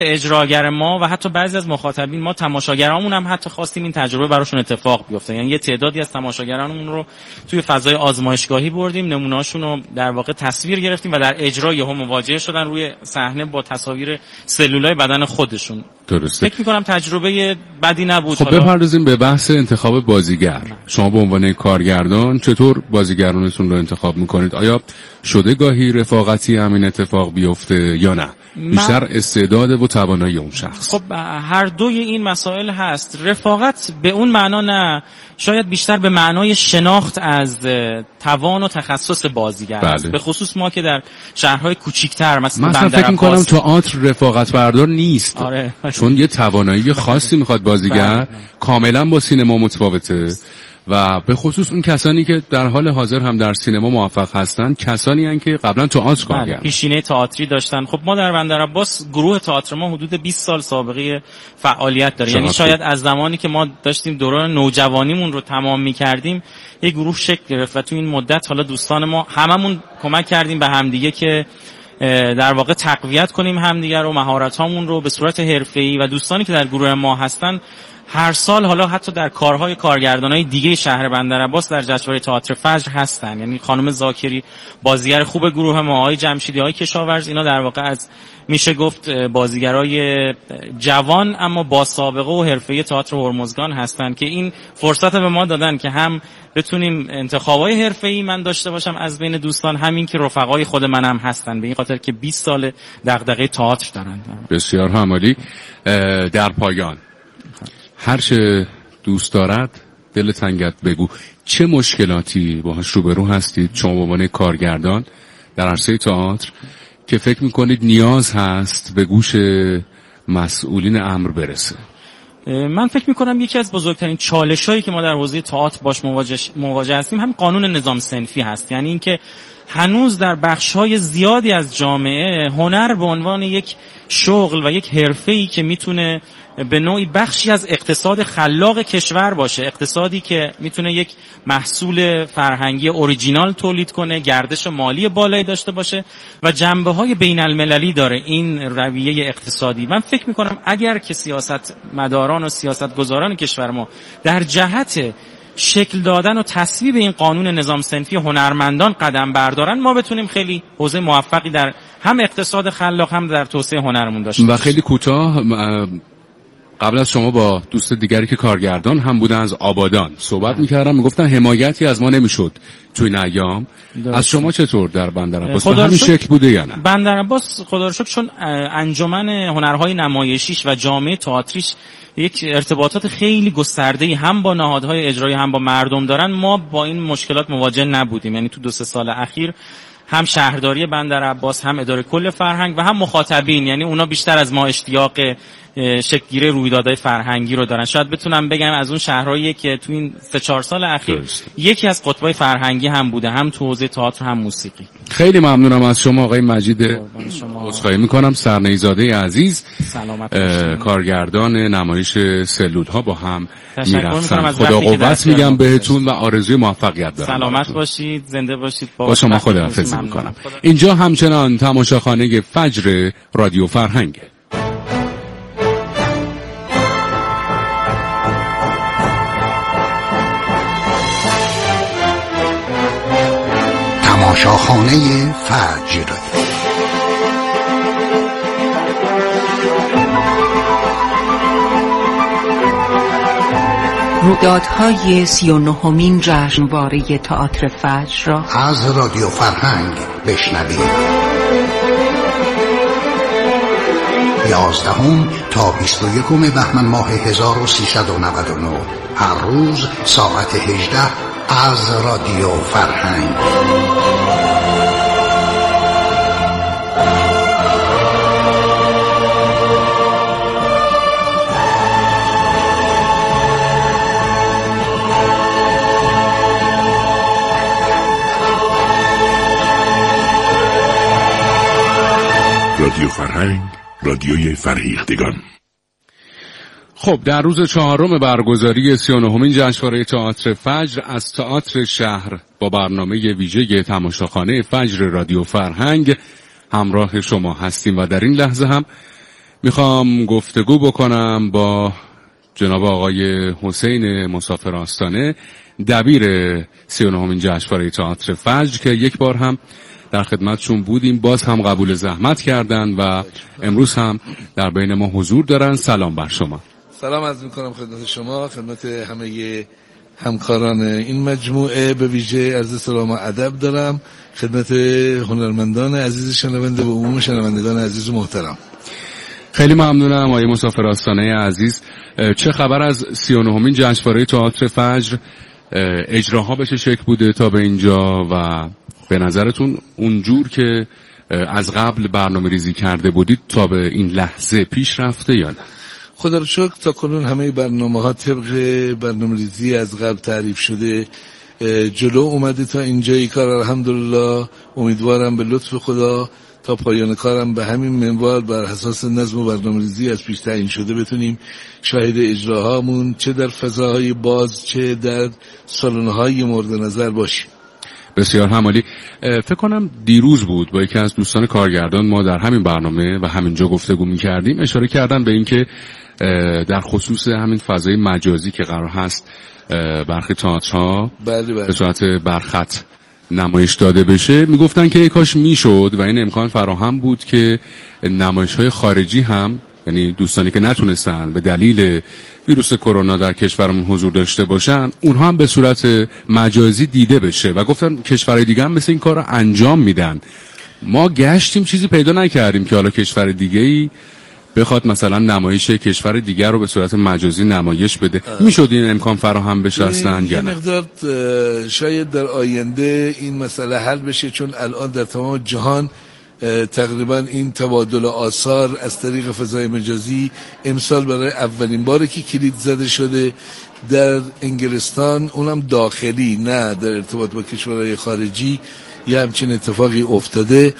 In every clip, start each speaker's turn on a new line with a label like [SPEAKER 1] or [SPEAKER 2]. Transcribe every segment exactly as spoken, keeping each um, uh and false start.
[SPEAKER 1] اجراگر ما و حتی بعضی از مخاطبین ما تماشاگرامون هم حتی خواستیم این تجربه براشون اتفاق بیفته. یعنی یه تعدادی از تماشاگرانمون رو توی فضای آزمایشگاهی بردیم، نمونه‌هاشون رو در واقع تصویر گرفتیم و در اجرا یهو مواجه شدن روی صحنه با تصاویر سلولای بدن خودشون.
[SPEAKER 2] درسته.
[SPEAKER 1] فکر می‌کنم تجربه بدی نبود.
[SPEAKER 2] خب بپردازیم به بحث انتخاب بازیگر. شما به عنوان کارگردان چطور بازیگرانتون رو انتخاب می‌کنید؟ آیا شده گاهی رفاقتی همین اتفاق بیفته یا نه؟ بیشتر استعداد و توانایی اون شخص.
[SPEAKER 1] خب هر دوی این مسائل هست. رفاقت به اون معنا نه، شاید بیشتر به معنای شناخت از توان و تخصص بازیگر است.
[SPEAKER 2] بله.
[SPEAKER 1] به خصوص ما که در شهرهای کوچیک‌تر مثل
[SPEAKER 2] مثلا
[SPEAKER 1] بندر
[SPEAKER 2] فکر می‌کنم
[SPEAKER 1] عباس
[SPEAKER 2] تئاتر رفاقت بردار نیست.
[SPEAKER 1] آره.
[SPEAKER 2] چون یه توانایی خاصی میخواد بازیگر،
[SPEAKER 1] بله.
[SPEAKER 2] کاملا با سینما متفاوته و به خصوص اون کسانی که در حال حاضر هم در سینما موفق هستن کسانی هستند که قبلا تئاتر کار کردن،
[SPEAKER 1] پیشینه تئاتری داشتن. خب ما در بندر عباس گروه تئاتر ما حدود بیست سال سابقه فعالیت داره. یعنی شاید از زمانی که ما داشتیم دوران نوجوانیمون رو تمام می‌کردیم یک گروه شکل گرفت و تو این مدت حالا دوستان ما هممون کمک کردیم به همدیگه که در واقع تقویت کنیم همدیگه رو، مهارت‌هامون رو به صورت حرفه‌ای و دوستانی که در گروه ما هستن هر سال حالا حتی در کارهای کارگردانای دیگه شهر بندر عباس در جشنواره تئاتر فجر هستن. یعنی خانم زاکری بازیگر خوب گروه ما، آقای جمشیدی، آقای کشاورز، اینا در واقع از میشه گفت بازیگرای جوان اما با سابقه و حرفه‌ای تئاتر هرمزگان هستن که این فرصت به ما دادن که هم بتونیم انتخابای حرفه‌ای من داشته باشم از بین دوستان، همین که رفقای خود منم هستن، به این خاطر که بیست سال دغدغه تئاتر دارن.
[SPEAKER 2] بسیار عالی. در پایان هر چه دوست دارد دل تنگت بگو، چه مشکلاتی باهاش روبرو هستید شما به عنوان کارگردان در عرصه تئاتر که فکر میکنید نیاز هست به گوش مسئولین امر برسه؟
[SPEAKER 1] من فکر میکنم یکی از بزرگترین چالش‌هایی که ما در حوزه تئاتر باش مواجه مواجه هستیم هم قانون نظام صنفی هست. یعنی اینکه هنوز در بخش‌های زیادی از جامعه هنر به عنوان یک شغل و یک حرفه‌ای که میتونه به نوعی بخشی از اقتصاد خلاق کشور باشه، اقتصادی که میتونه یک محصول فرهنگی اوریجینال تولید کنه، گردش مالی بالایی داشته باشه و جنبه‌های بین‌المللی داره این رویه اقتصادی. من فکر می‌کنم اگر که سیاست مداران و سیاستگزاران کشور ما در جهت شکل دادن و تصویب این قانون نظام صنفی هنرمندان قدم بردارن، ما بتونیم خیلی حوزه موفقی در هم اقتصاد خلاق هم در توسعه هنرمون داشته باشیم.
[SPEAKER 2] و خیلی کوتاه، قبل از شما با دوست دیگری که کارگردان هم بودن از آبادان صحبت می‌کردم، میگفتن حمایتی از ما نمیشد توی این ایام. از شما چطور در بندر عباس به همین شکل بوده یا نه؟
[SPEAKER 1] بندر عباس خدا رو شکر چون انجمن هنرهای نمایشیش و جامعه تئاتریش یک ارتباطات خیلی گسترده‌ای هم با نهادهای اجرایی هم با مردم دارن، ما با این مشکلات مواجه نبودیم. یعنی تو دو سه سال اخیر هم شهرداری بندر عباس، هم اداره کل فرهنگ و هم مخاطبین، یعنی اونا بیشتر از ما اشتیاق شکل‌گیری رویدادهای فرهنگی رو دارن. شاید بتونم بگم از اون شهرهایی که تو این سه چهار سال اخیر درست. یکی از قطبای فرهنگی هم بوده، هم تو حوزه تئاتر هم موسیقی.
[SPEAKER 2] خیلی ممنونم از شما آقای مجید. عذرخواهی می‌کنم سرنیزاده عزیز، کارگردان نمایش سلول‌ها با هم میرفتن. خدا قوت میگم بهتون و آرزوی موفقیت دارم.
[SPEAKER 1] سلامت باشید، زنده باشید.
[SPEAKER 2] با, با شما خداحافظی می‌کنم. اینجا همچنان تماشاخانه فجر رادیو فرهنگ.
[SPEAKER 3] تماشاخانه فجر.
[SPEAKER 4] رویدادهای سی و نهمین جشنواره تئاتر فجر را
[SPEAKER 3] از رادیو فرهنگ بشنوید. یازدهم تا بیست و یکم بهمن ماه هزار و سیصد و نود و نه، هر روز ساعت هجده از رادیو فرهنگ.
[SPEAKER 5] رادیو فرهنگ، رادیوی فرهیختگان.
[SPEAKER 2] خب در روز چهارم برگزاری سی و نهمین جشنواره تئاتر فجر از تئاتر شهر با برنامه ویژه تماشاخانه فجر رادیو فرهنگ همراه شما هستیم و در این لحظه هم میخوام گفتگو بکنم با جناب آقای حسین مسافر آستانه، دبیر سی و نهمین جشنواره تئاتر فجر که یک بار هم در خدمتشون بودیم، باز هم قبول زحمت کردن و امروز هم در بین ما حضور دارن. سلام بر شما.
[SPEAKER 6] سلام عرض میکنم خدمت شما، خدمت همه همکاران این مجموعه، به ویژه عرض سلام و ادب دارم خدمت هنرمندان عزیز شنونده و عموم شنوندگان عزیز و محترم.
[SPEAKER 2] خیلی ممنونم آقای مسافر آستانه عزیز. چه خبر از سی و نهمین جشنواره تئاتر فجر؟ اجراها به چه شکل بوده تا به اینجا و به نظرتون اونجور که از قبل برنامه ریزی کرده بودید تا به این لحظه پیش رفته یا نه؟
[SPEAKER 6] خدا رو شکر تا کنون همه برنامه ها طبق برنامه ریزی از قبل تعریف شده جلو اومده تا اینجای کار. الحمدلله امیدوارم به لطف خدا تا پایان کارم به همین منوال بر اساس نظم و برنامه‌ریزی از پیش تعیین شده بتونیم شاهد اجراهامون چه در فضاهای باز چه در سالن‌های مورد نظر باشیم.
[SPEAKER 2] بسیار همالی. فکر کنم دیروز بود با یکی از دوستان کارگردان ما در همین برنامه و همینجا گفتگو می‌کردیم، اشاره کردن به اینکه در خصوص همین فضای مجازی که قرار هست برخی تئاترها به صورت برخط نمایش داده بشه، میگفتن که کاش میشد و این امکان فراهم بود که نمایش‌های خارجی هم، یعنی دوستانی که نتونستن به دلیل ویروس کرونا در کشورمون حضور داشته باشن، اونها هم به صورت مجازی دیده بشه و گفتن کشورهای دیگه هم مثل این کار رو انجام میدن. ما گشتیم چیزی پیدا نکردیم که حالا کشور دیگه‌ای بخواد مثلا نمایش کشور دیگر رو به صورت مجازی نمایش بده. میشد این امکان فراهم بشه اصلا یا نه؟
[SPEAKER 6] مقدار شاید در آینده این مسئله حل بشه، چون الان در تمام جهان تقریبا این تبادل آثار از طریق فضای مجازی امسال برای اولین باره که کلید زده شده در انگلستان، اونم داخلی نه در ارتباط با کشورهای خارجی، یه همچین اتفاقی افتاده،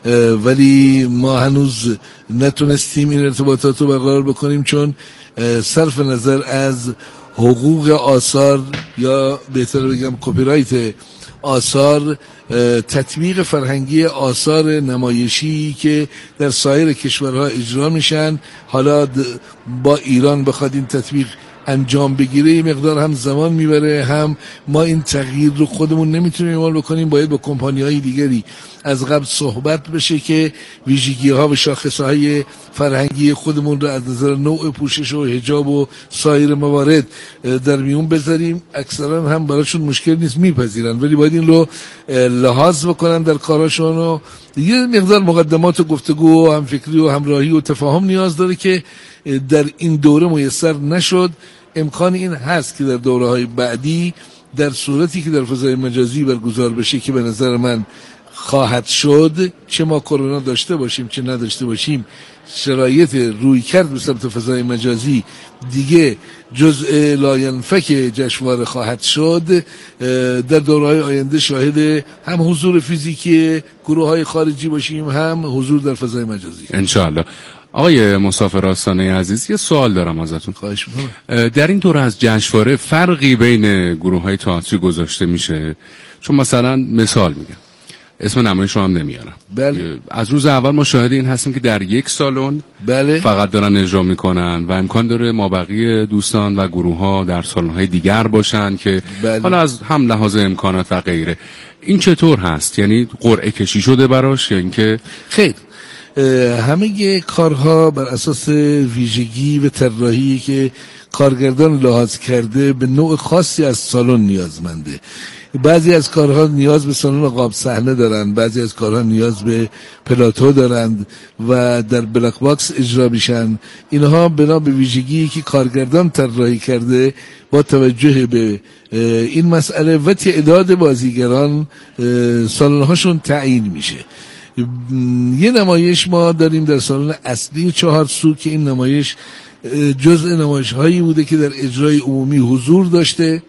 [SPEAKER 6] ولی ما هنوز نتونستیم این ارتباطات رو برقرار بکنیم، چون صرف نظر از حقوق آثار یا بهتر بگم کپی رایت آثار، تطبیق فرهنگی آثار نمایشی که در سایر کشورها اجرا میشن، حالا با ایران بخواد این تطبیق انجام بگیره یه مقدار هم زمان میبره، هم ما این تغییر رو خودمون نمیتونیم اعمال بکنیم، باید با کمپانی‌های دیگری از قبل صحبت بشه که ویژگی‌ها و شاخصهای فرهنگی خودمون رو از نظر نوع پوشش و حجاب و سایر موارد در میون بذاریم. اکثرا هم براشون مشکل نیست، میپذیرن، ولی باید این رو لحاظ بکنن در کاراشون و یه مقدار مقدمات و گفتگو و همفکری و همراهی و تفاهم نیاز داره که در این دوره میسر نشد. امکان این هست که در دوره‌های بعدی در صورتی که در فضای مجازی برگزار بشه که به نظر من خواهد شد، چه ما کرونا داشته باشیم چه نداشته باشیم، شرایط روی کرد به سمت فضای مجازی دیگه جزء لاینفک جشنواره خواهد شد. در دوره‌های آینده شاهد هم حضور فیزیکی گروه‌های خارجی باشیم، هم حضور در فضای مجازی انشاءالله.
[SPEAKER 2] آقای مسافر آستانه عزیز، یه سوال دارم ازتون.
[SPEAKER 6] خواهش می‌کنم.
[SPEAKER 2] در این دوره از جشنواره فرقی بین گروه‌های تئاتری گذاشته میشه؟ چون مثلا مثال میگم، اسم نمایش رو هم نمیارم،
[SPEAKER 6] بله.
[SPEAKER 2] از روز اول ما شاهد این هستیم که در یک سالن
[SPEAKER 6] بله.
[SPEAKER 2] فقط دارن اجرا میکنن و امکان داره مابقی دوستان و گروه‌ها در سالن‌های دیگر باشن که بله. حالا از هم لحاظ امکانات و غیره، این چطور هست؟ یعنی قرعه کشی شده براش یا اینکه
[SPEAKER 6] خیر؟ همه کارها بر اساس ویژگی و طراحی که کارگردان لحاظ کرده به نوع خاصی از سالن نیازمنده. بعضی از کارها نیاز به سالن قاب صحنه دارند، بعضی از کارها نیاز به پلاتو دارند و در بلاک باکس اجرا میشن. اینها بنا به ویژگی که کارگردان طراحی کرده با توجه به این مسئله و تعداد بازیگران سالن‌هاشون تعیین میشه. یه نمایش ما داریم در سالن اصلی چهار سو که این نمایش جزء نمایش هایی بوده که در اجرای عمومی حضور داشته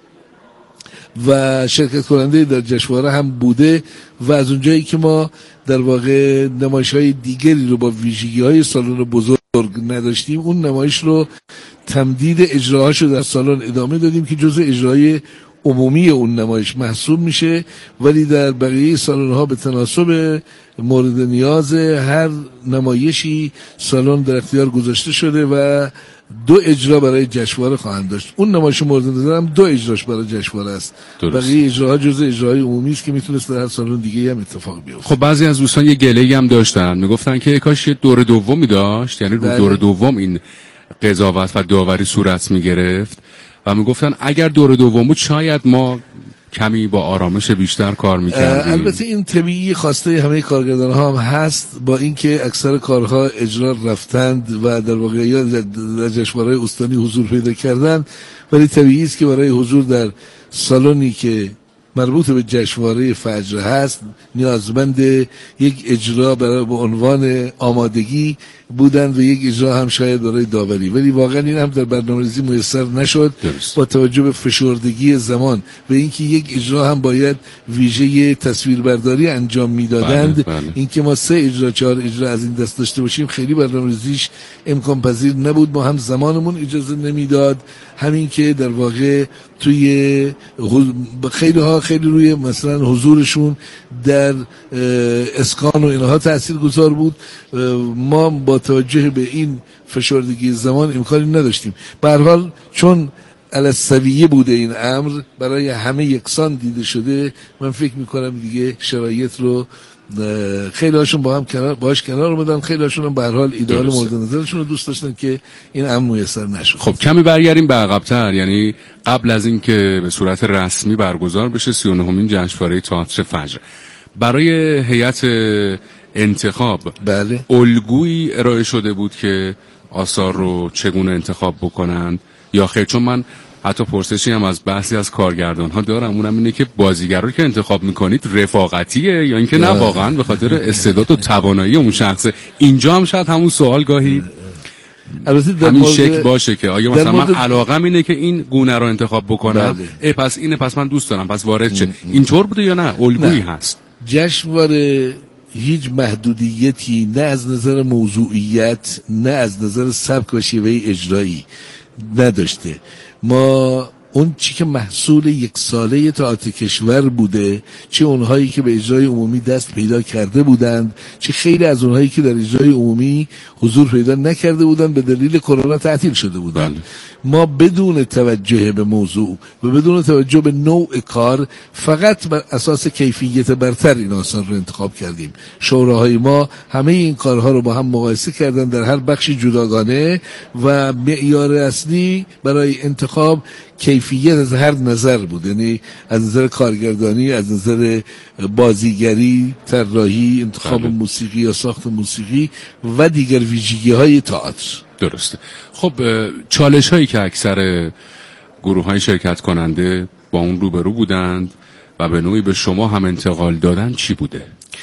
[SPEAKER 6] و شرکت کننده در جشنواره هم بوده و از اونجایی که ما در واقع نمایش های دیگری رو با ویژگی های سالن بزرگ نداشتیم، اون نمایش رو تمدید اجراهاشو در سالن ادامه دادیم که جزء اجرای عمومی اون نمایش محسوب میشه، ولی در بقیه سالن ها به تناسب مورد نیاز هر نمایشی سالن در اختیار گذاشته شده و دو اجرا برای جشنواره خواهند داشت. اون نمایش مورد نظرم دو اجراش برای جشنواره است، بقیه اجراها جزء اجراهای عمومی است که میتونست در هر سالن دیگه هم اتفاق بیفته.
[SPEAKER 2] خب بعضی از دوستان یه گله‌ای هم داشتن، میگفتن که کاش یه دور دومی داشت، یعنی رو دور دوم این قضاوت و داوری صورت میگرفت و میگفتن اگر دور دوم بود شاید ما کمی با آرامش بیشتر کار میکردیم.
[SPEAKER 6] البته این طبیعی خواسته همه کارگردان ها هم هست، با اینکه اکثر کارها اجرا رفتند و در واقع در جشنواره استانی حضور پیدا کردند، ولی طبیعی است که برای حضور در سالنی که مربوط به جشنواره فجر هست نیازمند یک اجرا برای به عنوان آمادگی بودند و یک اجرا هم شاید برای داوری، ولی واقعا این هم در برنامه‌ریزی میسر نشد درست. با توجه به فشردگی زمان و اینکه یک اجرا هم باید ویژه تصویربرداری انجام میدادند، بله، بله. اینکه ما سه اجرا چهار اجرا از این دست داشته باشیم خیلی برنامه‌ریزیش امکان پذیر نبود، ما هم زمانمون اجازه نمیداد، همین که در واقع توی خیلی ها خیلی روی مثلا حضورشون در اسکان و اینها تاثیرگذار بود. ما با توجه به این فشردگی زمان امکانی نداشتیم. به هر حال چون السویه بوده این امر، برای همه یکسان دیده شده، من فکر میکنم دیگه شرایط رو خیلی هاشون با هم کنار باش کنار اومدن، خیلی هاشون هم به هر حال ایدئال مورد نظرشون رو دوست داشتن که این امر میسر نشد.
[SPEAKER 2] خب کمی برگردیم به عقب‌تر، یعنی قبل از این که به صورت رسمی برگزار بشه سی و نهمین جشنواره تئاتر فجر، برای هیئت انتخاب
[SPEAKER 6] بله
[SPEAKER 2] الگویی ارائه شده بود که آثار رو چگونه انتخاب بکنن یا خیر؟ چون من حتی پرسشی هم از بحثی از کارگردان ها دارم، اونم اینه که بازیگر رو که انتخاب میکنید رفاقتیه یا اینکه نه واقعا به خاطر استعداد و توانایی اون شخصه؟ اینجا هم شاید همون سوال گاهی همین شکل باشه که آیا مثلا من علاقم اینه که این گونه رو انتخاب بکنم، ای پس اینه، پس من دوست دارم، پس وارد چه اینطور بوده یا نه الگویی هست؟
[SPEAKER 6] جشنواره هیچ محدودیتی نه از نظر موضوعیت نه از نظر سبک و شیوه اجرایی نداشته. ما اون چی که محصول یک ساله تئاتر کشور بوده، چه اونهایی که به اجرای عمومی دست پیدا کرده بودند، چه خیلی از اونهایی که در اجرای عمومی حضور پیدا نکرده بودند به دلیل کرونا تعطیل شده بودند، بله. ما بدون توجه به موضوع و بدون توجه به نوع کار فقط بر اساس کیفیت برتر این آثار رو انتخاب کردیم. شوراهای ما همه این کارها رو با هم مقایسه کردن در هر بخشی جداگانه و معیار اصلی برای انتخاب کیفیت از هر نظر بود، یعنی از نظر کارگردانی، از نظر بازیگری، طراحی، انتخاب بله. موسیقی یا ساخت موسیقی و دیگر ویژگی های تئاتر.
[SPEAKER 2] درسته. خب چالش هایی که اکثر گروه های شرکت کننده با اون روبرو بودند و به نوعی به شما هم انتقال دادن چی بوده؟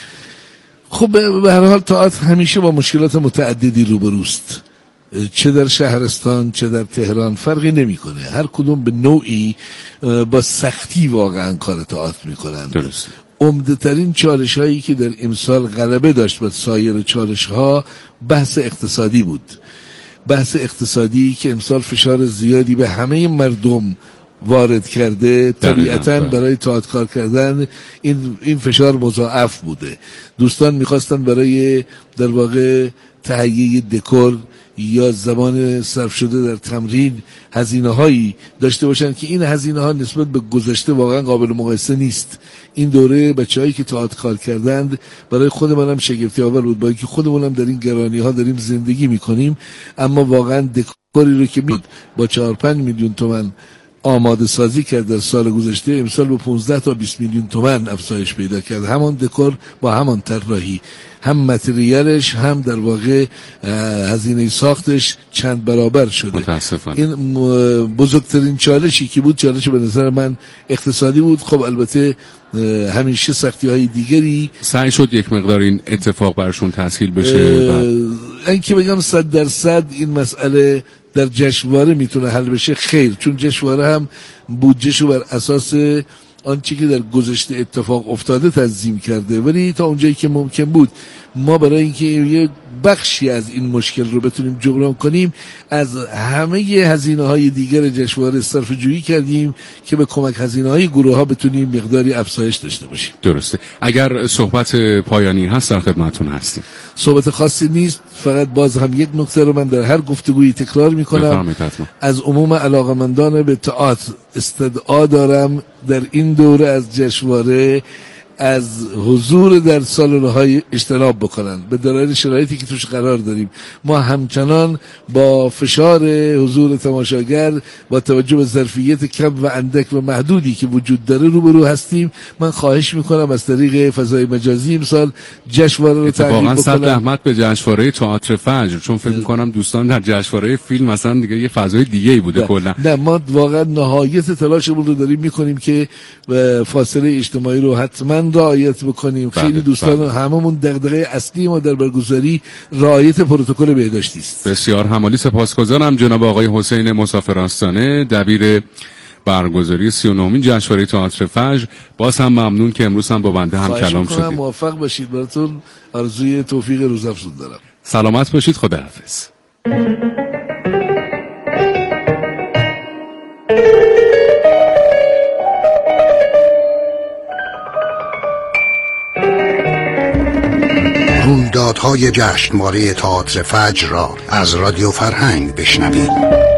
[SPEAKER 6] خب به هر حال تئاتر همیشه با مشکلات متعددی روبروست، چه در شهرستان چه در تهران فرقی نمیکنه، هر کدوم به نوعی با سختی واقعا کار تئاتر میکنن.
[SPEAKER 2] درست.
[SPEAKER 6] عمده ترین چالش هایی که در امسال غلبه داشت بر سایر چالش ها بحث اقتصادی بود. بحث اقتصادی که امسال فشار زیادی به همه مردم وارد کرده، طبیعتاً برای تئاتر کار کردن این این فشار مضاعف بوده. دوستان میخواستن برای در واقع تهیه دکور یا زمان صرف شده در تمرین هزینه هایی داشته باشن که این هزینه ها نسبت به گذشته واقعا قابل مقایسه نیست. این دوره بچه‌هایی که تئاتر کار کردند برای خود منم شگفتی آور بود، با اینکه خودمونم در این گرانی ها داریم زندگی میکنیم، اما واقعا دکوری رو که می با چهار پنج میلیون تومان آماده سازی کرد در سال گذشته، امسال با پانزده تا بیست میلیون تومان افزایش پیدا کرد. همان دکور با همان طراحی، هم متریالش هم در واقع هزینه ساختش چند برابر شده.
[SPEAKER 2] متاسفانه.
[SPEAKER 6] این بزرگترین چالشی که بود چالش به نظر من اقتصادی بود. خب البته همیشه سختی های دیگری
[SPEAKER 2] سعی شد یک مقدار این اتفاق برشون تسهیل بشه.
[SPEAKER 6] این که بگم صد درصد این مسئله در جشنواره میتونه حل بشه، خیر، چون جشنواره هم بودجهشو بر اساس آنچه که در گذشته اتفاق افتاده تنظیم کرده، ولی تا اونجایی که ممکن بود ما برای اینکه یه بخشی از این مشکل رو بتونیم جبران کنیم از همه هزینه های دیگر جشنواره صرف جویی کردیم که به کمک هزینه های گروه ها بتونیم مقداری افزایش داشته باشیم.
[SPEAKER 2] درسته. اگر صحبت پایانی هست در خدمتتون هستیم.
[SPEAKER 6] صحبت خاصی نیست، فقط باز هم یک نکته رو من در هر گفتگویی تکرار میکنم. از عموم علاقمندان به تئاتر استدعا دارم در این دوره از جشنواره از حضور در سالن‌های اجتناب بکنن به دلایل شرایطی که توش قرار داریم. ما همچنان با فشار حضور تماشاگر با توجه به ظرفیت کم و اندک و محدودی که وجود داره روبرو هستیم. من خواهش میکنم از طریق فضای مجازی امسال جشنواره رو تعقیب بکنم.
[SPEAKER 2] واقعا صد رحمت به جشنواره تئاتر فجر، چون فکر میکنم دوستان در جشنواره فیلم مثلا دیگه یه فضای دیگه ای بوده کلا.
[SPEAKER 6] نه ما واقعا نهایت تلاشمون رو داریم میکنیم که فاصله اجتماعی رو حتما رعایت بکنیم.
[SPEAKER 2] بله،
[SPEAKER 6] خیلی دوستان
[SPEAKER 2] بله.
[SPEAKER 6] هممون دغدغه اصلی ما در برگزاری رعایت پروتکل بهداشتی است.
[SPEAKER 2] بسیار همالی سپاسگزارم جناب آقای حسین مسافر آستانه، دبیر برگزاری سی و نهمین جشنواره تئاتر فجر. باز هم ممنون که امروز هم با بنده هم کلام شدید.
[SPEAKER 6] موفق باشید، براتون آرزوی توفیق روزافزون دارم.
[SPEAKER 2] سلامت باشید، خداحافظ.
[SPEAKER 3] رویدادهای جشنواره تئاتر فجر را از رادیو فرهنگ بشنوید.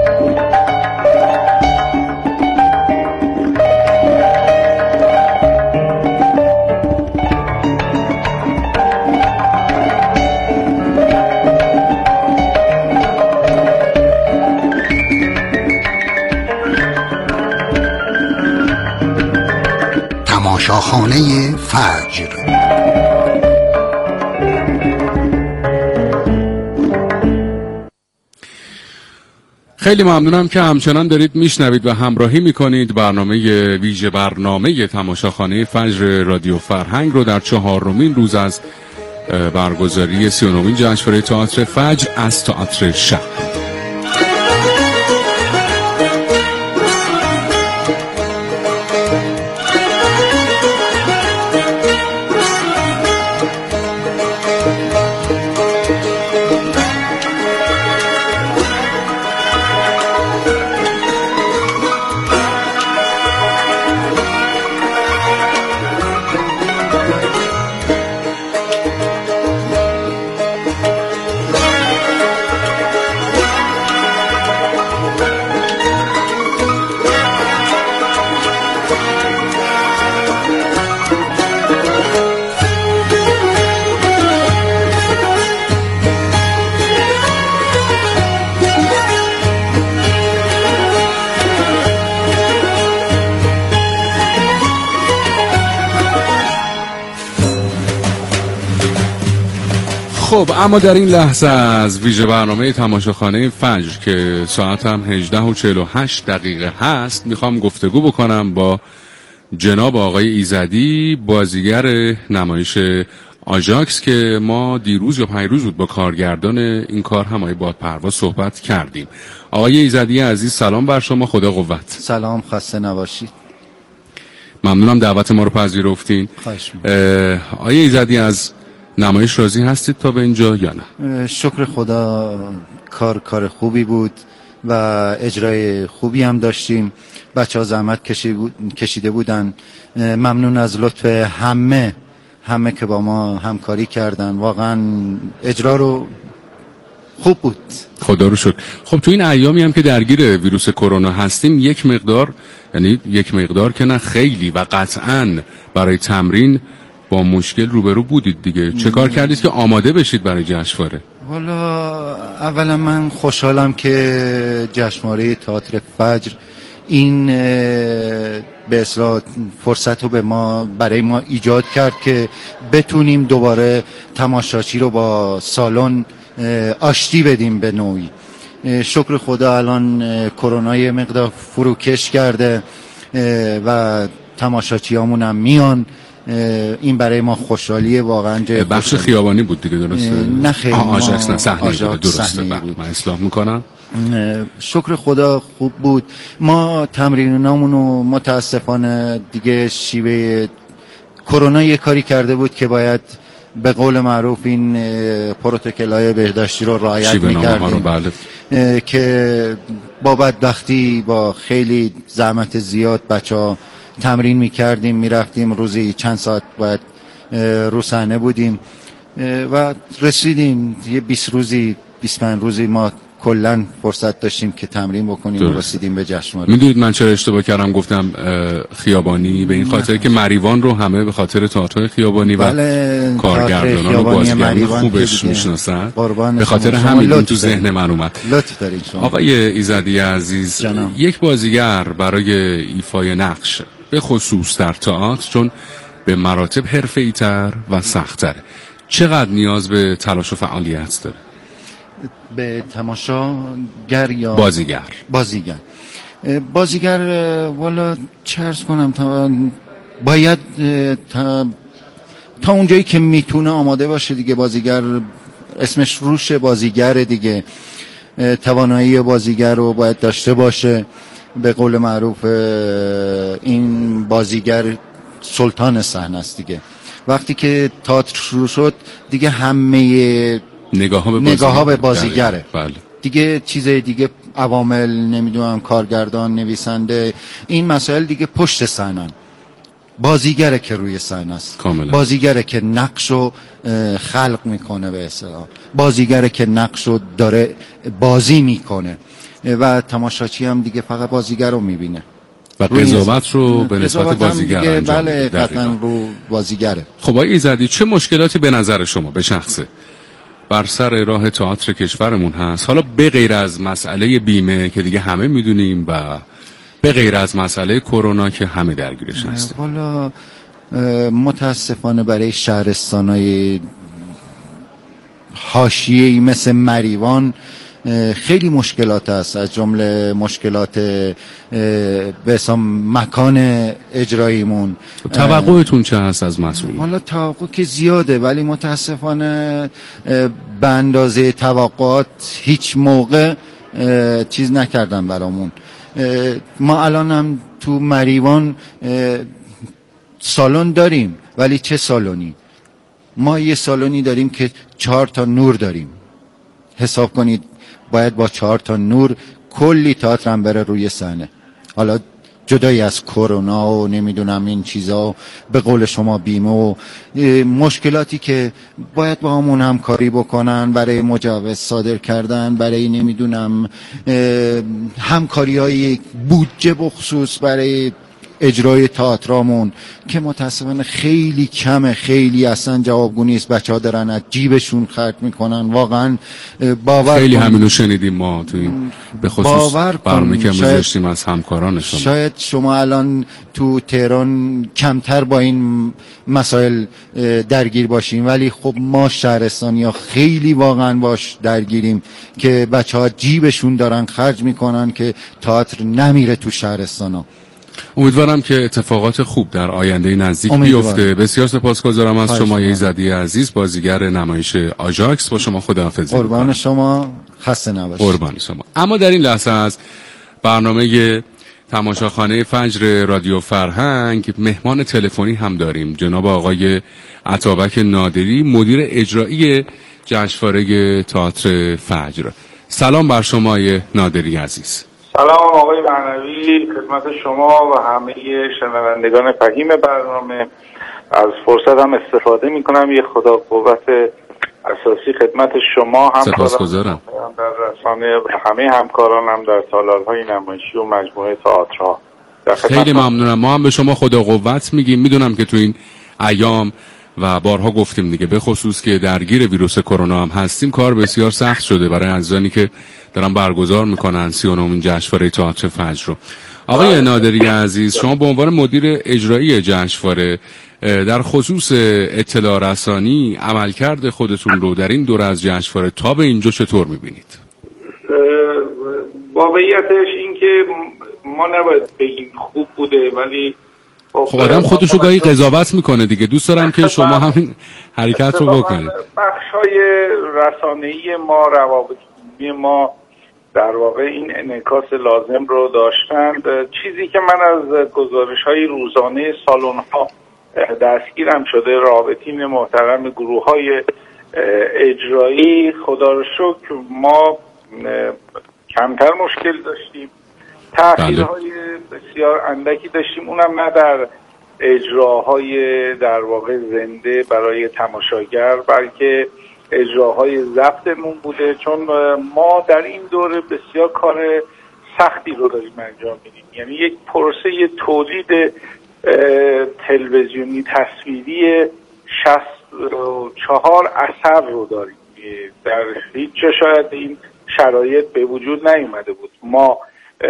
[SPEAKER 3] تماشاخانه فجر.
[SPEAKER 2] خیلی ممنونم که همچنان دارید میشنوید و همراهی میکنید. برنامه ویژه برنامه تماشاخانه فجر رادیو فرهنگ رو در چهارمین روز از برگزاری سی و نهمین جشنواره تئاتر فجر از تئاتر شهر. خب اما در این لحظه از ویژه برنامه تماشاخانه فجر که ساعت هم هجده و چهل و هشت دقیقه هست میخوام گفتگو بکنم با جناب آقای ایزدی، بازیگر نمایش آژاکس که ما دیروز یا پیروز بود با کارگردان این کار هم آقای بادپرواز صحبت کردیم. آقای ایزدی عزیز سلام بر شما، خدا قوت.
[SPEAKER 7] سلام، خسته نباشید.
[SPEAKER 2] ممنونم دعوت ما رو پذیرفتین.
[SPEAKER 7] خواهش می‌کنم.
[SPEAKER 2] آقای ایزدی از نمایش راضی هستید تا به اینجا یا نه؟
[SPEAKER 7] شکر خدا، کار کار خوبی بود و اجرای خوبی هم داشتیم. بچه ها زحمت کشیده بودن. ممنون از لطف همه همه که با ما همکاری کردن. واقعا اجرا رو خوب بود،
[SPEAKER 2] خدا رو شکر. خب تو این ایامی هم که درگیر ویروس کرونا هستیم یک مقدار، یعنی یک مقدار که نه خیلی و قطعاً برای تمرین با مشکل روبرو بودید دیگه. چه کار کردید که آماده بشید برای جشنواره؟
[SPEAKER 7] والا اولا من خوشحالم که جشنواره تئاتر فجر این به اصطلاح فرصت رو به ما برای ما ایجاد کرد که بتونیم دوباره تماشاچی رو با سالن آشتی بدیم به نوعی. شکر خدا الان کرونا یه مقدار فروکش کرده و تماشاچیامون هم میان این برای ما خوشحالیه واقعا.
[SPEAKER 2] بخش خیابانی بود دیگه درسته؟
[SPEAKER 7] نه خیلی
[SPEAKER 2] آژاکس نه صحنه بود درسته. من اصلاح میکنم.
[SPEAKER 7] شکر خدا خوب بود. ما تمرینامونو متاسفانه دیگه شیوه کرونا یه کاری کرده بود که باید به قول معروف این پروتکل‌های بهداشتی رو رعایت می‌کردیم، بله. که با بدبختی با خیلی زحمت زیاد بچه‌ها تمرین می‌کردیم، می‌رفتیم روزی چند ساعت باید رو صحنه بودیم و رسیدیم یه بیست روزی بیست و پنج روزی ما کلا فرصت داشتیم که تمرین بکنیم و رسیدیم به جشنواره.
[SPEAKER 2] میدونید من چرا اشتباه کردم گفتم خیابانی؟ به این خاطر که مریوان رو همه به خاطر تئاتر خیابانی و
[SPEAKER 7] بله
[SPEAKER 2] کارگردانان و بازیگران خوبش میشناسن، به خاطر همین تو ذهن من اومد.
[SPEAKER 7] لطف دارید شما.
[SPEAKER 2] آقای ایزدی عزیز، جنام. یک بازیگر برای ایفای نقش به خصوص در تئاتر چون به مراتب حرفه‌ای‌تر و سخت‌تره، چقدر نیاز به تلاش و فعالیت داره؟
[SPEAKER 7] به تماشاگر یا
[SPEAKER 2] بازیگر؟
[SPEAKER 7] بازیگر بازیگر والا چرز کنم تا باید تا, تا اونجایی که میتونه آماده باشه دیگه. بازیگر اسمش روش بازیگر دیگه، توانایی بازیگر رو باید داشته باشه. به قول معروف این بازیگر سلطان صحنه است دیگه. وقتی که تئاتر شروع شد دیگه همه
[SPEAKER 2] نگاه ها به
[SPEAKER 7] نگاه ها به بازیگره،
[SPEAKER 2] بله.
[SPEAKER 7] دیگه چیز دیگه عوامل نمیدونم کارگردان، نویسنده، این مسائل دیگه پشت صحنه، بازیگره که روی صحنه است، کاملا. بازیگره که نقشو خلق میکنه، به اصطلاح بازیگره که نقشو داره بازی میکنه و تماشاچی هم دیگه فقط بازیگر رو میبینه
[SPEAKER 2] و قضاوت رو به نسبت بازیگر انجام
[SPEAKER 7] بله قطعا رو بازیگره.
[SPEAKER 2] خب آقای ایزدی، چه مشکلاتی به نظر شما به شخصه بر سر راه تئاتر کشورمون هست، حالا به غیر از مسئله بیمه که دیگه همه میدونیم و به غیر از مسئله کرونا که همه درگیرش هستیم؟
[SPEAKER 7] حالا متاسفانه برای شهرستان‌های حاشیه‌ای مثل مریوان خیلی مشکلات هست، از جمله مشکلات به اسم مکان اجراییمون.
[SPEAKER 2] توقعتون چه هست از مسئولین؟
[SPEAKER 7] حالا توقع که زیاده ولی متاسفانه به اندازه توقعات هیچ موقع چیز نکردن برامون. ما الان هم تو مریوان سالن داریم ولی چه سالنی؟ ما یه سالنی داریم که چهار تا نور داریم. حساب کنید باید با چهار تا نور کلی تئاتر هم بره روی صحنه. حالا جدایی از کرونا و نمیدونم این چیزا، به قول شما بیمه و مشکلاتی که باید با همون همکاری بکنن برای مجوز صادر کردن، برای نمیدونم همکاری های بودجه بخصوص برای اجرای تئاترامون که متاسفانه خیلی کمه، خیلی اصلا جوابگو نیست. بچه‌ها دارن از جیبشون خرج میکنن. واقعا باور
[SPEAKER 2] خیلی همینو شنیدیم ما تو این به خصوص برنامه‌ای که داشتیم از همکاران شما.
[SPEAKER 7] شاید شما الان تو تهران کمتر با این مسائل درگیر باشیم ولی خب ما شهرستانی‌ها خیلی واقعا باش درگیریم که بچه‌ها جیبشون دارن خرج میکنن که تئاتر نمیره تو شهرستانا.
[SPEAKER 2] امیدوارم که اتفاقات خوب در آینده نزدیک بیفته. بسیار سپاسگزارم از شما ایزدی عزیز، بازیگر نمایش آژاکس. با شما خداحافظی.
[SPEAKER 7] قربان شما، خسته نباشید.
[SPEAKER 2] قربان شما. اما در این لحظه از برنامه تماشاخانه فجر رادیو فرهنگ مهمان تلفنی هم داریم، جناب آقای عطابک نادری، مدیر اجرایی جشنواره تئاتر فجر. سلام بر شما آقای نادری عزیز.
[SPEAKER 8] سلام آقای معنوی، خدمت شما و همه شنوندگان فهیم برنامه. از فرصت هم استفاده می کنم یه خدا قوت اساسی خدمت شما هم
[SPEAKER 2] سپاسگزارم
[SPEAKER 8] در رسانه و همه همکارانم در تالارهای نمایشی و مجموعه تئاترها.
[SPEAKER 2] خیلی ممنونم. ما هم به شما خدا قوت میگیم. میدونم که تو این ایام و بارها گفتیم دیگه، به خصوص که درگیر ویروس کرونا هم هستیم، کار بسیار سخت شده برای عزیزانی که دارن برگزار میکنن سی و نهمین جشنواره تئاتر فجر رو. آقای نادری عزیز، شما به عنوان مدیر اجرایی جشنواره در خصوص اطلاع رسانی عملکرد خودتون رو در این دوره از جشنواره تا به اینجا چطور میبینید؟
[SPEAKER 8] واقعیتش این که ما نباید بگیم خوب بوده ولی
[SPEAKER 2] خب آدم خودشو گاهی قضاوت میکنه دیگه. دوست دارم که شما همین حرکت رو بکنید.
[SPEAKER 8] بخشای رسانه‌ای ما، روابطی ما در واقع این انعکاس لازم رو داشتند. چیزی که من از گزارش‌های روزانه سالن‌ها دستگیرم شده، رابطین محترم گروه‌های اجرایی، خدا رو شکر ما کمتر مشکل داشتیم، تأخیرهای بسیار اندکی داشتیم، اونم نه در اجراهای در واقع زنده برای تماشاگر، بلکه اجراهای ضبطمون بوده، چون ما در این دوره بسیار کار سختی رو داریم انجام میدیم. یعنی یک پروسه تولید تلویزیونی تصویری شصت و چهار اثر رو داریم. در هیچ جا شاید این شرایط به وجود نیومده بود. ما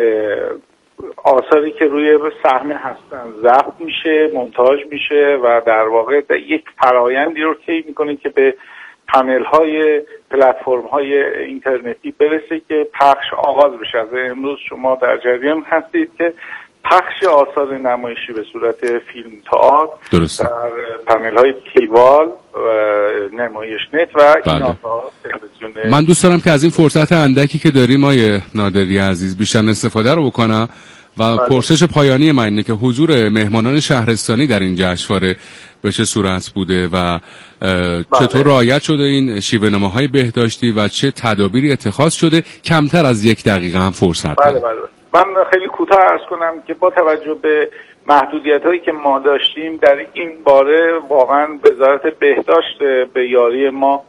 [SPEAKER 8] آثاری که روی صحنه هستن ضبط میشه، مونتاژ میشه و در واقع یک فرایندی رو طی میکنه که به پنل های پلتفرم های اینترنتی برسه که پخش آغاز بشه. از امروز شما در جریان هستید که پخش آثار نمایشی به صورت فیلم تئاتر در پنل های تیوال و نمایش نت و این آثار تلویزیون.
[SPEAKER 2] من دوست دارم که از این فرصت اندکی که داریم آقای نادری عزیز بیشتر استفاده رو بکنم و پرسش پایانی من اینه که حضور مهمانان شهرستانی در این جشنواره به چه صورت بوده و چطور رعایت شده این شیوه نماهای بهداشتی و چه تدابیری اتخاذ شده؟ کمتر از یک دقیقه هم فرصت
[SPEAKER 8] بله بله. من خیلی کوتاه عرض کنم که با توجه به محدودیت هایی که ما داشتیم در این باره واقعا وزارت بهداشت به یاری ما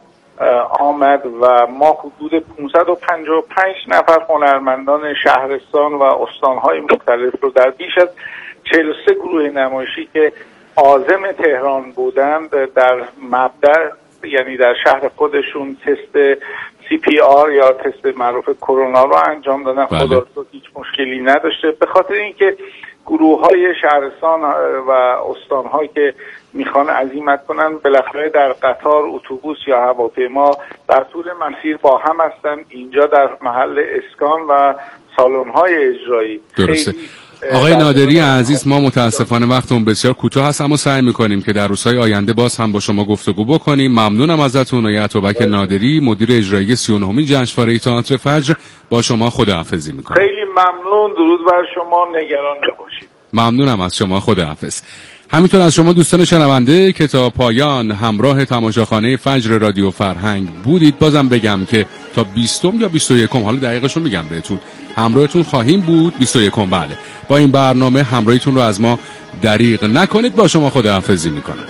[SPEAKER 8] آمد و ما حدود پانصد و پنجاه و پنج نفر هنرمندان شهرستان و استانهای مختلف رو در بیش از چهل و سه گروه نمایشی که عازم تهران بودند در مبدأ، یعنی در شهر خودشون، تست سی پی آر یا تست معروف کرونا رو انجام دادن.
[SPEAKER 2] بله.
[SPEAKER 8] خدا رو هیچ مشکلی نداشته، به خاطر اینکه گروه های شهرستان و استان هایی که میخوان عزیمت کنن بالاخره در قطار، اتوبوس یا هواپیما در طول مسیر با هم هستن. اینجا در محل اسکان و سالن های اجرایی.
[SPEAKER 2] درسته. آقای نادری عزیز، ما متاسفانه وقتمون بسیار کوتاه هست، اما سعی میکنیم که در روزهای آینده باز هم با شما گفتگو بکنیم. ممنونم ازتون. آقای عطابک نادری، مدیر اجرایی سی و نهمین جشنواره تئاتر فجر، با شما خداحافظی میکنم.
[SPEAKER 8] خیلی ممنون. درود بر شما، نگران نباشید.
[SPEAKER 2] ممنونم از شما، خداحافظ. همینطور از شما دوستان شنونده که تا پایان همراه تماشاخانه فجر رادیو فرهنگ بودید. بازم بگم که تا بیستم یا بیست و یکم، حالا دقیقشون میگم بهتون، همراهتون خواهیم بود. بیست و یکم بله. با این برنامه همراهیتون رو از ما دریغ نکنید. با شما خداحافظی میکنم.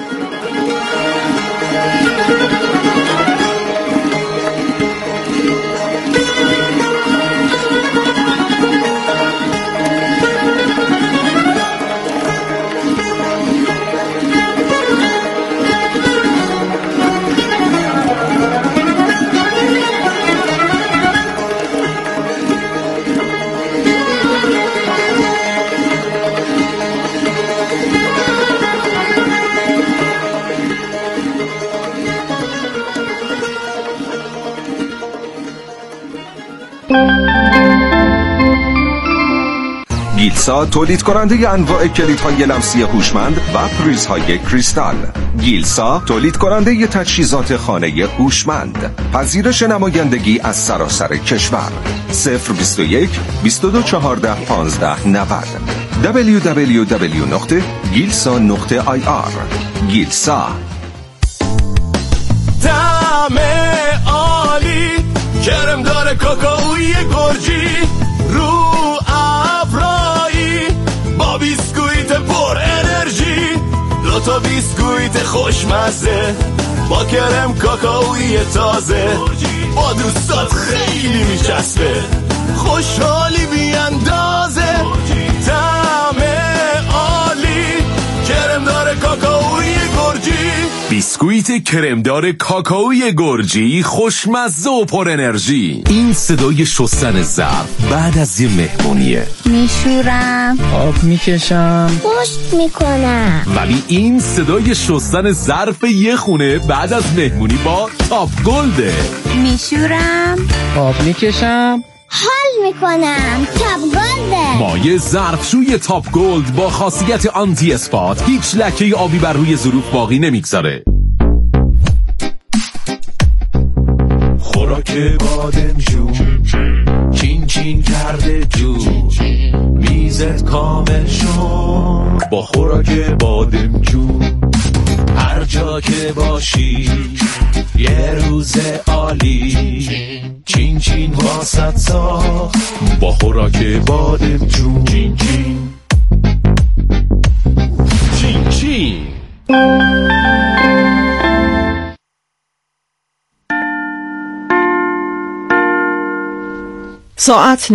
[SPEAKER 9] گیلسا تولید کننده انواع کلیدهای لمسی هوشمند و پریزهای کریستال. گیلسا تولید کننده تجهیزات خانه هوشمند. پذیرش نمایندگی از سراسر کشور. صفر بیست و یک بیست و دو چهارده پانزده نود. دبلیو دبلیو دبلیو نقطه گیلسا نقطه آی آر. گیلسا.
[SPEAKER 10] طعم عالی، کرم داره کاکائوی گرجی، رو افرایی با بیسکویت پر انرژی، دو تا بیسکویت خوشمزه با کرم کاکائوی تازه، با دوستات خیلی میچسبه، خوشحالی بی اندازه، طعم عالی، کرم داره کاکائوی گرجی. بیسکویت کرمدار کاکائوی گرجی، خوشمزه و پر انرژی. این صدای شستن ظرف بعد از یه مهمونیه.
[SPEAKER 11] میشورم،
[SPEAKER 10] آب میکشم،
[SPEAKER 11] پشت میکنم.
[SPEAKER 10] ولی این صدای شستن ظرف یه خونه بعد از مهمونی با تاپ گلده.
[SPEAKER 11] میشورم،
[SPEAKER 10] آب میکشم،
[SPEAKER 11] حال میکنم. تاپ گلده.
[SPEAKER 10] مایع ظرفشوی تاپ گلد با خاصیت آنتی اسپات هیچ لکه آبی بر روی ظروف باقی نمیگذاره.
[SPEAKER 12] خوراک بادمجون چین چین کرده جون، میزت کامل شد با خوراک بادمجون. هر جا که باشی یه روز عالی، چین چین واسط ساخت با خوراک بادمجون. چین چین چین چین.
[SPEAKER 13] ساعت